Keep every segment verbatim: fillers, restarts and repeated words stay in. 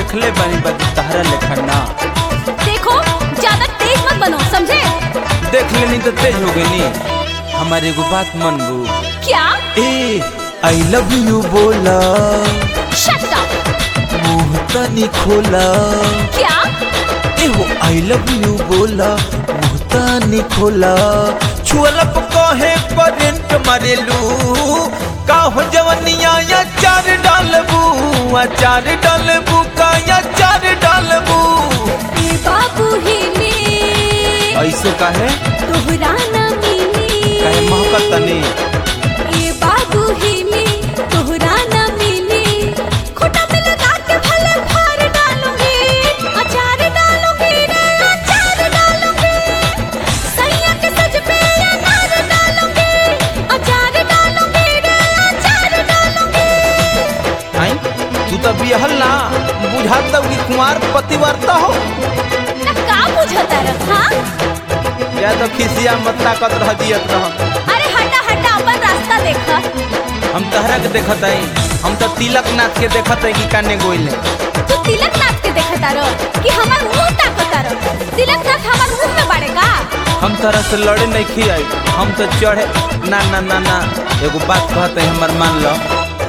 देखले बनी बदी तहरा लेखा ना। देखो ज्यादा तेज मत बनो, समझे? देख लेनी तो तेज हो गई। हमारे एगो बात मनबू। क्या? ए आई लव यू बोला। Shut up. मुंह तनी खोला। क्या? ए हो आई लव यू बोला, मुंह तनी खोला। छुअलप कहे करेंट मारेलू, का हो जवनिया या चार डालबू, चार डालबू का या चार डालबू। ए बाबू हिले ऐसे काहे तोहरा ना मिली, काहे महकत तनी। ए बाबू हिले तोहरा ना मिली, खोटा में लगा के भले फाड़ डालूंगी, अचार डालूंगी रे अचार डालूंगी, सैया के सज पे अनार डालूंगी, अचार डालूंगी रे अचार डालूंगी। आई तू तो बिहल ना बुझाता कि कुंवार पतिवर्ता हो। ना का बुझता रखा? या तो खिसिया मत ताकत रह दियत रह। अरे हटा हटा, अपन रास्ता देखा। हम तहरा के देखत हई, हम तो तिलक नाथ के देखत हई कि काने गोइले। तू तिलक नाथ के देखता रह कि हमार मुंह ताकता रह? तिलक नाथ हमार मुंह में बाड़ेगा? हम तरह से लड़े नहीं खियाई, हम तो चढ़े ना ना ना ना। एगो बात कहते हैं हमार मान लो।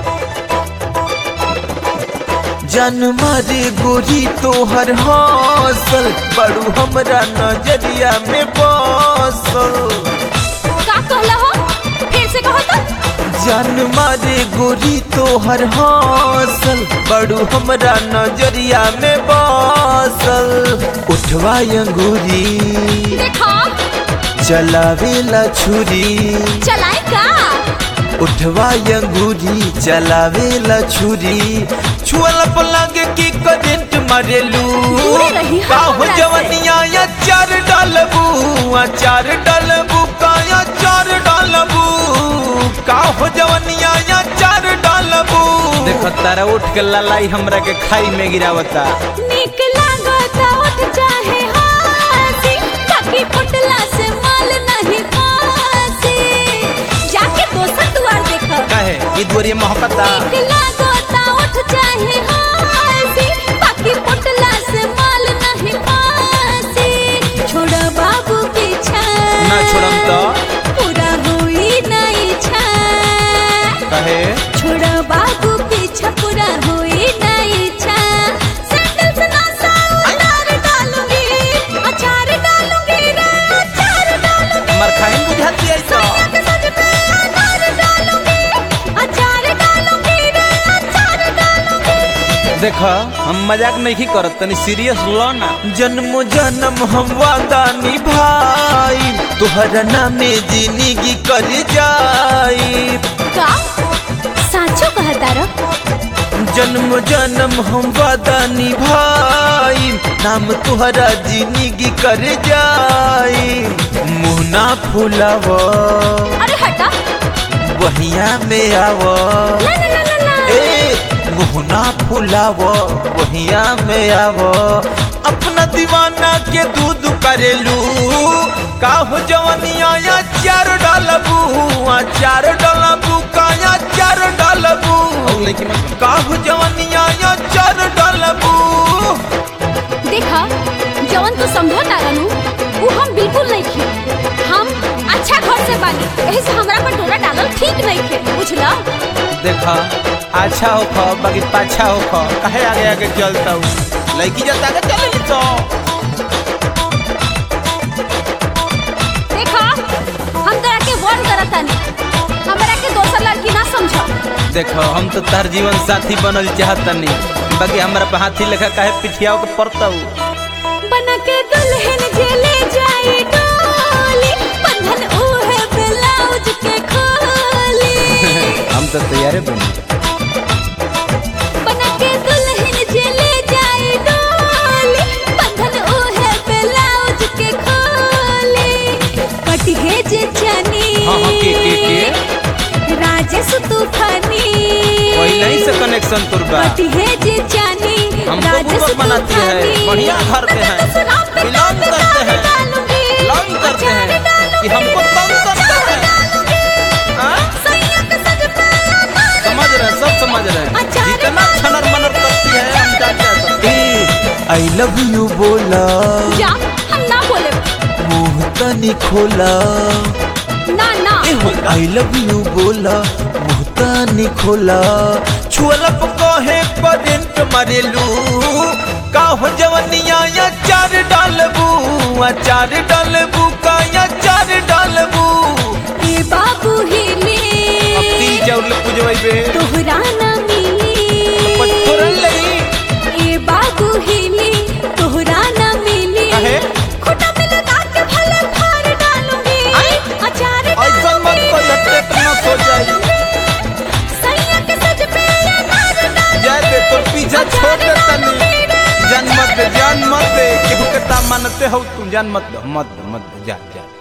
जन मारे गोरी तोहर हौसल, बड़ू हमरा नजरिया में बसल। का कहला हो? फिर से कहो तो। जन मारे गोरी तोहर हौसल, बड़ू हमरा नजरिया में बसल। उठवा अंगूरी देखो चलावेला छुरी, चलाए का? उठवा अंगूरी चलावेला छुरी। छुअलप लागे की करेंट मारेलू, दूरे रही का हो हमरा से। जवनिया या चार डालबू, चार डालबू का या चार डालबू, का हो जवनिया या चार डालबू। देखो तारा उठ के ललाई हमरा के खाई में गिरावता। नीक लागता उठ चाहे हासी, ताकि पुटला से माल नहीं फासी। जाके दोसर दुआर देखो। काहे ई दुआरी महकता। नीक लागता उठ चाहे हासी, ताकि पुटला से माल नहीं फासी। छोड़ा बाबू पीछा ना छोड़म तो पूरा होई नहीं छा। काहे छोड़ा बाबू पीछा पूरा होई नहीं छा। सैंडल से ना साउंड डालूंगी, अचार डालूंगी रे अचार डालूंगी, मर खाइन बुझाती है तो। सैया के सज पे अनार डालूंगी, अचार डालूंगी रे अचार डालूंगी। देखो हम मजाक नहीं करत, तनी सीरियस लो ना। जन्म जन्म हम वादा निभाई, तुहरा नामे जिंदगी कर जाई। का साचो कहता रो? जन्म जन्म हम वादा निभाई, नाम तुहरा जिंदगी कर जाई। मुँह ना फुलाव, अरे हटा। वहिया में आव। ना ना ना ना ना। ए मुँह ना फुलाव, वहिया में आव। अपना दीवाना के दूध करेलू, का हो जवनिया या चार डालबू, चार डालबू का या चार डालबू, का हो जवनिया या चार डालबू। देखा जवन तू समझता रहनू वो हम बिल्कुल नहीं खे। हम अच्छा घर से बानी, यही से हमरा पर डोरा डालल ठीक नहीं खे, बुझला? देखा अच्छा हो खा बाकी पाछा हो खा, काहे आगे आगे चलता हूँ। लड़की जब आगे चले तो देखा हम तोरा के वार्न करतानी, हमरा के दोसर लड़की ना समझ। देखो हम तो तार जीवन साथी बनल चाहतनी, बाकी हमरा पे हाथी लेखा काहे पिठियाओ के पड़ता हूँ। बना के दुल्हन जे ले जाई डोली, बंधन ओहे ब्लाउज के खोली। हम तो तैयार बनी। बना के दुल्हन जे ले जाई डोली, बंधन ओहे ब्लाउज के खोली। कटी है जे जानी हाँ हाँ के के के राजेश तूफानी, पहले ही से कनेक्शन तुरबा। कटी है जे जानी हमको बुकक बनाती है, बढ़िया घर पे है, बिलोंग करते हैं, बिलोंग करते हैं कि हमको तंग करते हैं। समझ रहे सब समझ रहे, जितना छनर मनर करती है हम जान सकते हैं। आई लव यू बोला जा हम ना बोले मुंह तनी खोला ना ना आई लव यू बोला मुंह तनी खोला छुअला पे कहे करेंट मारेलू का हो जवनिया या चार डालबू चार डालबू का या चार डालबू ए बाबू हिले तीन चावल पूजवाई बे तोहरा ना मिली पत्थरन लगी ए बाबू हिले तोहरा ना मिली काहे? खोटा में लगा के भले फाड़ डालूंगी अचार ऐसा मत कर लट्टे ना सो जाए सैया के सज पे अनार डालूंगी जाए दे तो पीछा छोड़ दे तनी जान मत दे जान मत दे केहू के ता मानते हो तुम जान मत दो मत दो मत दो जा जा